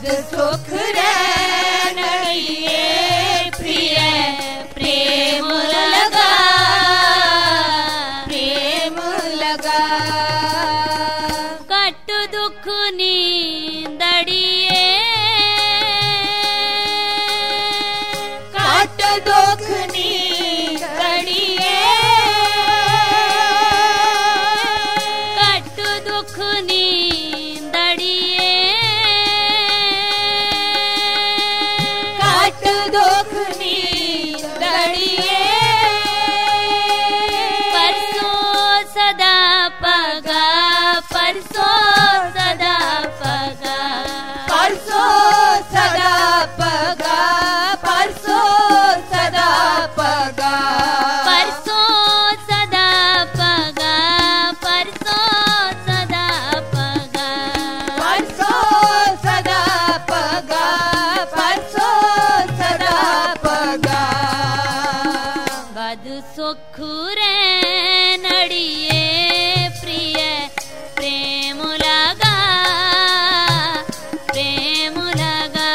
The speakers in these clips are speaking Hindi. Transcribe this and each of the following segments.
बद सुख रे नड़िए प्रिय प्रेम लगा प्रेम लगा कट दुख नींदड़िए कट दुख नींदड़िए कट दुख नींदड़िए कट दुख नींदड़िए परसों सदा पगा परसों सदा पगा परसों सदा पगा परसों सदा पगा परसों सदा पगा परसों सदा पगा परसों सदा पगा परसों सदा पगा बद सुख रे नड़िए प्रिय प्रेम लगा प्रेम लगा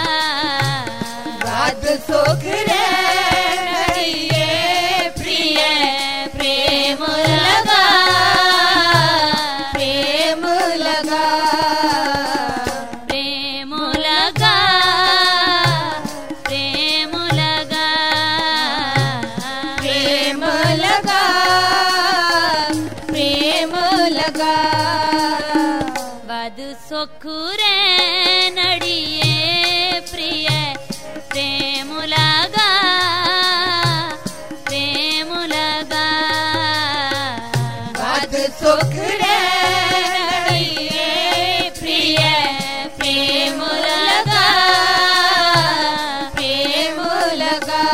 बद सुख रे नड़िए प्रिय प्रेम लगा प्रेम लगा प्रेम लगा प्रेम लगा प्रेम लगा प्रेम लगा बद सुख रे नड़िए प्रिय प्रेम लगा प्रेम लगा बद सुख रे नड़िए प्रिय प्रेम लगा प्रेम लगा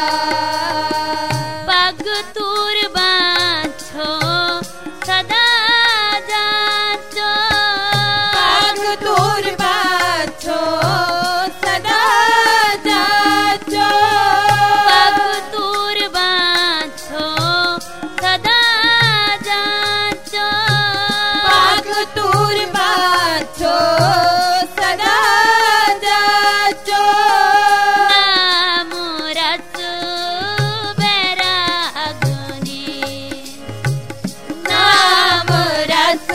पग तूर बाछो सदा जाचो पग दूर बाछो सदा जाचो पग तूर बाछो सदा जाचो पग दूर बाछो सदा जाचो नाम रस बैरागनी नाम रस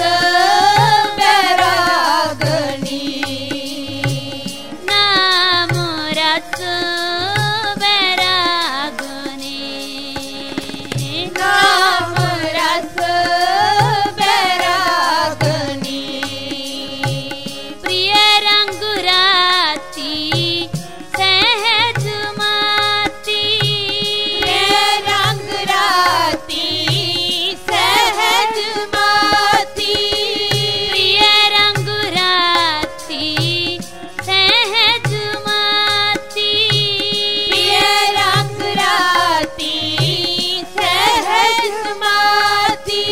बैरागनी नाम रस बैरागनी नाम रस बैरागनी प्रिय रंग राती सहज माती रंग राती सहज माती प्रिय रंग राती सहज माती प्रिय रंग राती सहज माती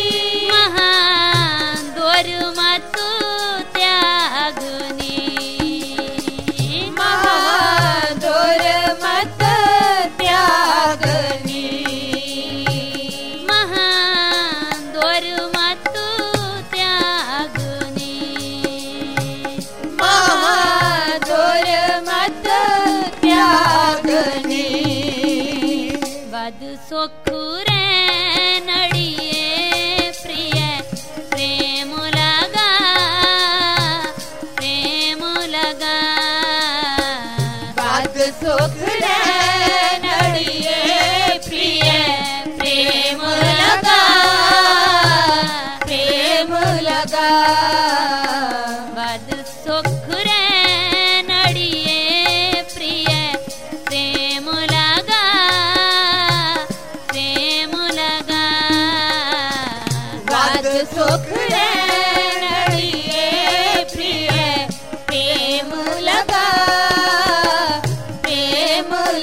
महादोर मत त्यागनी महादुर मत त्यागनी महादोर मत त्यागनी महादुर मत त्यागनी बद सुख रे नड़िए प्रिय प्रेम लगा प्रेम लगा बद सुख रे नड़िए प्रिय प्रेम लगा प्रेम लगा बद सुख रे नड़िए प्रिय प्रेम लगा प्रेम लगा बद सुख रे नड़िए प्रिय प्रेम लगा प्रेम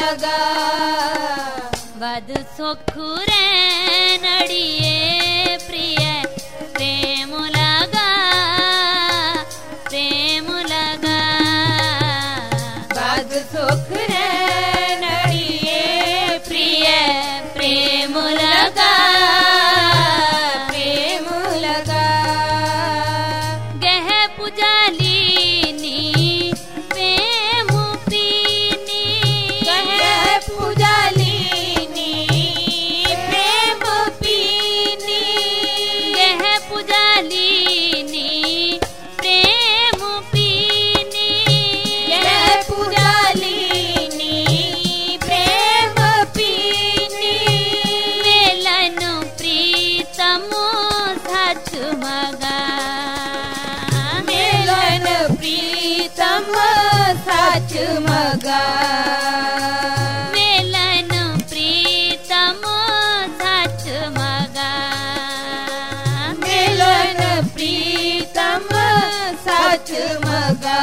लगा बद सोखुरे नड़िए प्रिय प्रेम लगा बद सोखुरे नड़िए प्रिय प्रेम लगा गह पुजालिनी प्रेम पीनी गह पुजालिनी प्रेम पीनी गह पुजालिनी प्रेम पीनी गह पुजालिनी प्रेम पीनी मेलन प्रीतम सच मगा मिलन प्रीतम सच मगा मेलन प्रीतम सच मगा मिलन प्रीतम सच मगा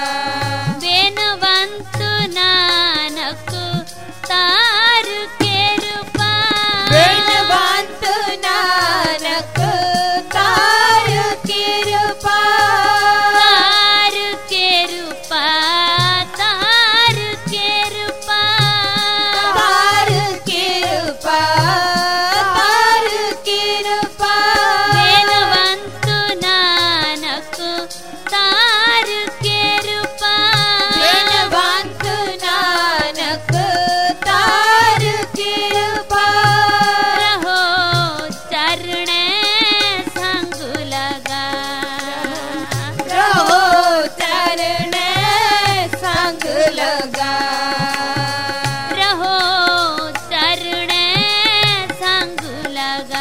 बेनवंत नानक तार कृपा बेनवंत नानक तार कृपा तार कृपा तार कृपा तार कृपा तार कृपा बेनवंत नानक तार कृपा बेनवंत नानक तार कृपा रहो चरण संग लगा रहो चरण संग लगा रहो चरण संग लगा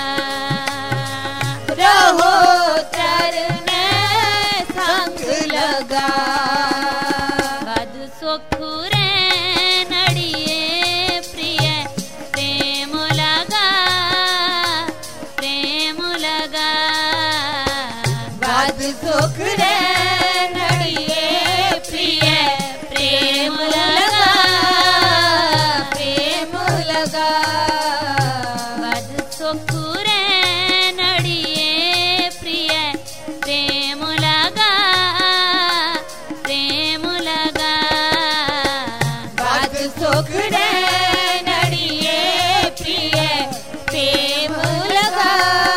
रहो चरण संग लगा बद सोखुरे नड़िए प्रिय प्रेम लगा बाद सुख रे नड़िए प्रिय प्रेम लगा बद सोखुरे नड़िए प्रिय प्रेम लगा बाद सुख रे नड़िए प्रिय प्रेम लगा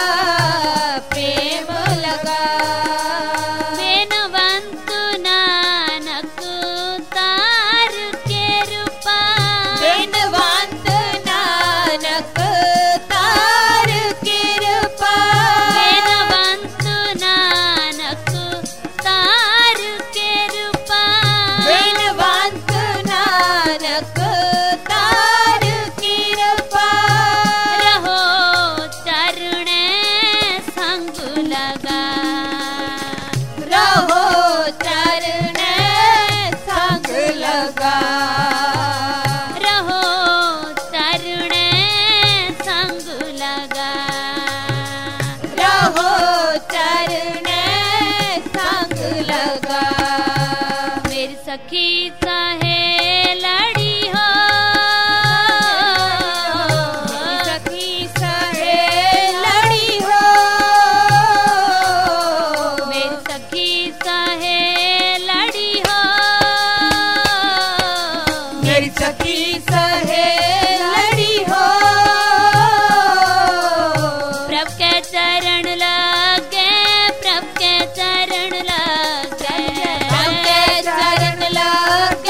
बेनवंत नानक तार कृपा बेनवंत नानक तार कृपा बेनवंत नानक तार कृपा बेनवंत नानक तार कृपा रहो चरण संग लगा रहो चरण संग लगा रहो चरण संग लगा रहो चरण संग लगा मेरी सखी चाहे लड़ी हो सखी सहे लड़ी हो मेरी सखी चाहे लड़ी हो मेरी सखी सहे लड़ी हो प्रभ के चरण लगे प्रभ के चरण लगे प्रभ के चरण लगे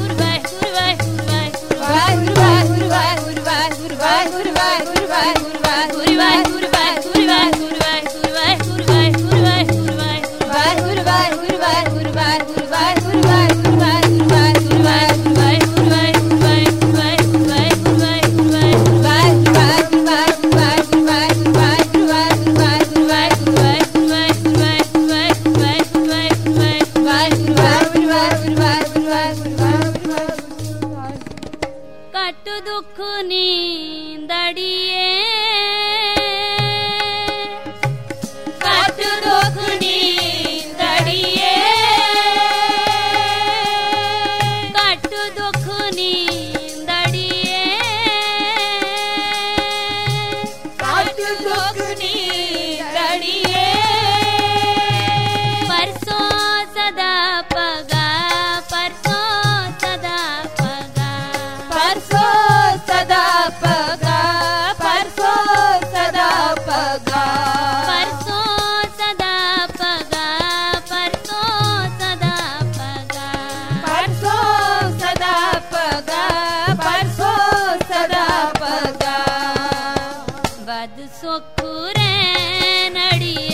घड़ी